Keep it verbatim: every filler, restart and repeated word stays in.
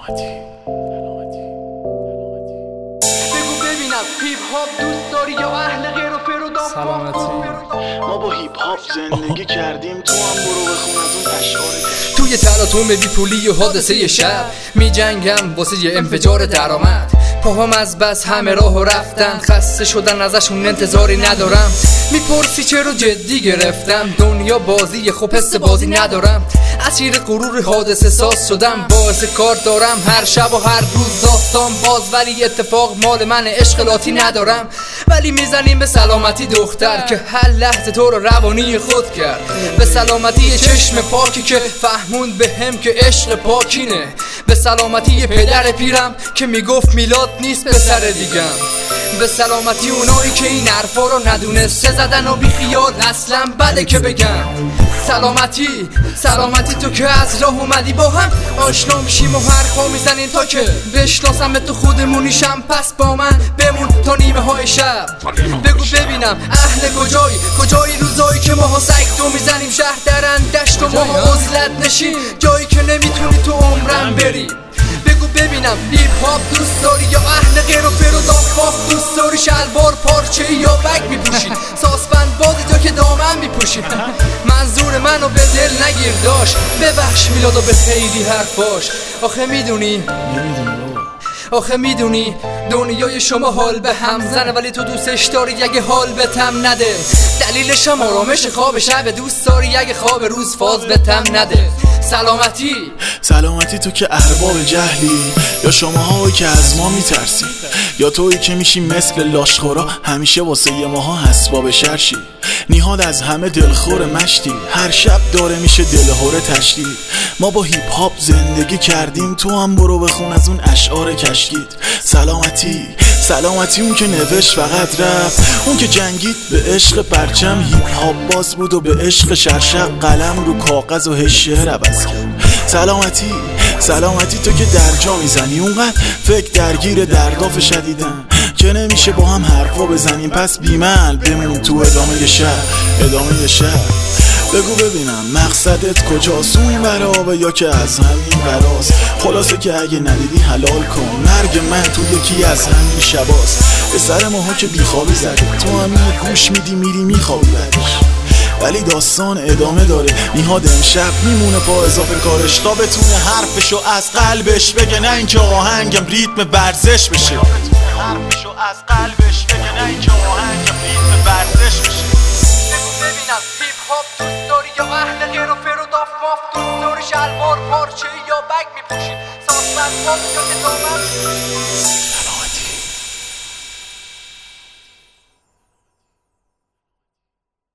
سلامتی بگو ببینم هیپ هاپ دوست داری یا اهل غیر و فر و داف؟ سلامتی. ما با هیپ هاپ زندگی کردیم، تو هم برو بخون از اون اشعار. توی تلاطم بی پولی و حادثه شب می جنگم واسه یه انفجار درآمد. پاهم از بس همه راهو رفتن، خسته شدن ازشون انتظاری ندارم. میپرسی چرا جدی گرفتم؟ دنیا بازی خب حس بازی ندارم. اسیر غرور حادثه ساز شدم، باعث کار دارم هر شب و هر روز داستان باز. ولی اتفاق مال من، عشق ندارم. ولی میزنیم به سلامتی دختر که هر لحظه تو رو روانی خود کرد. به سلامتی چشم پاکی که فهموند به هم که عشق پاکینه. به سلامتی پدر پیرم که میگفت میلاد نیست پسر دیگم. به سلامتی اونایی که این حرفا رو ندونسته زدن و بی خیال اصلا بده که بگم. سلامتی سلامتی تو که از راه اومدی با هم آشنا میشیم و حرفا میزنیم تا که بشناسم تو خودمونیشم. پس با من بمون تا نیمه های شب. بگو ببینم اهل کجایی؟ کجایی روزایی که ماها سکتو میزنیم شهر درن دشت و ماها عزلت نشین، جایی که نمیتونی تو عمرم بری. بگو ببینم هیپ هاپ دوست داری یا اهل غیر و فر و داف؟ دوست داری شلوار پارچه یا بگ میپوشی؟ ساسپند بازی تو که دامن میپوشی. منظور منو به دل نگیر داشت، ببخش میلادو به خیلی حرفاش. آخه میدونی آخه میدونی دنیای شما حال به هم زنه، ولی تو دوستش داری اگه حال به تم نده. دلیلش هم آرامش خواب شب، دوست داری اگه خواب روز فاز به تم نده. سلامتی سلامتی تو که ارباب جهلی، یا شماهایی که از ما میترسی، یا تویی که میشی مثل لاشخورا همیشه واسه یه ماها اسباب شرشی. نیهاد از همه دلخور مشتی، هر شب داره میشه دلهوره تشدید. ما با هیپ هاپ زندگی کردیم، تو هم برو بخون از اون اشعار کشکید. سلامتی سلامتی اون که نوشت فقط رفت، اون که جنگید به عشق پرچم. هیپ هاپ باز بود و به عشق شرشق قلم رو کاغذ و هشیه عوض کرد. سلامتی سلامتی تو که درجا میزنی، اونقدر فکر درگیر درداف شدیدن که نمیشه با هم حرفا بزنیم. پس بیمل بمون تو ادامه شهر ادامه شهر. بگو ببینم مقصدت کجاست؟ اون برابه یا که از همین براست؟ خلاصه که اگه ندیدی حلال کن، مرگ من تو یکی از همین شباست. به سر ماها که بیخوابی زده، تو همین گوش میدی میری میخوابی بعدش. ولی داستان ادامه داره، نیهاد امشب میمونه با اضافه کارش تا بتونه حرفشو از قلبش بگه، نه اینکه آهنگم ریتم ورزش بشه. حرفشو از قلبش بگه، نه اینکه آهنگم ریتم ورزش بشه. ببینم هیپ هاپ دوست داری یا اهل غیر و فر و داف؟ دوست داری شلوار پارچه یا بگ میپوشی؟ ساسپند بازی تو که دامن